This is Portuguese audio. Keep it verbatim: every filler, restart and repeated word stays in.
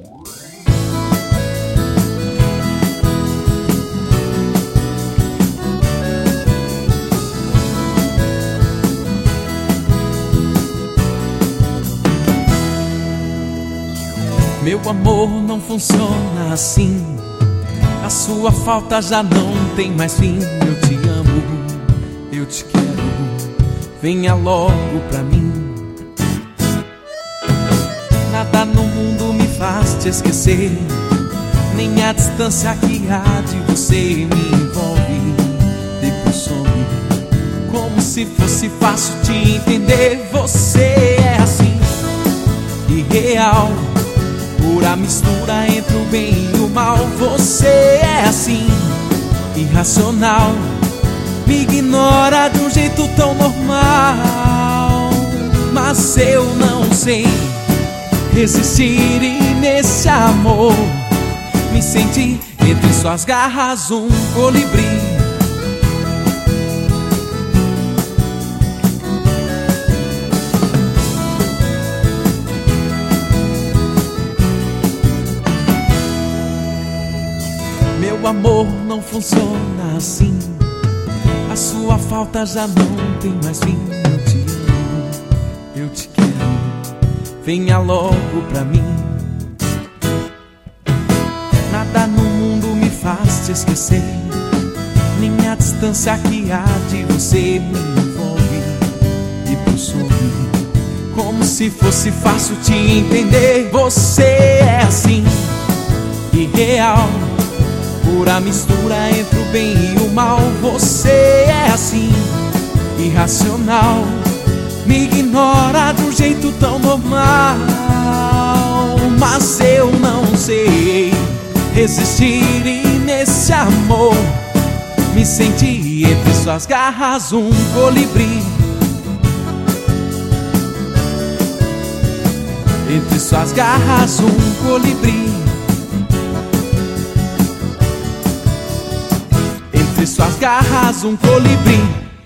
Meu amor não funciona assim. A sua falta já não tem mais fim. Eu te amo, eu te quero. Venha logo pra mim. Nada no mundo me faz te esquecer, nem a distância que há de você me envolve. Depois some, como se fosse fácil te entender. Você é assim, irreal, pura mistura entre o bem e o mal. Você é assim, irracional, me ignora de um jeito tão normal. Mas eu não sei resistir e nesse amor me senti entre suas garras um colibri. Meu amor não funciona assim. A sua falta já não tem mais fim. Eu te amo, eu te quero. Venha logo pra mim. Nada no mundo me faz te esquecer, nem a distância que há de você me envolve. E por some, como se fosse fácil te entender. Você é assim, irreal, pura mistura entre o bem e o mal. Você é assim, irracional, me ignora de um jeito tão normal. Mas eu não sei resistir e nesse amor me senti entre suas garras um colibri. Entre suas garras um colibri. Entre suas garras um colibri.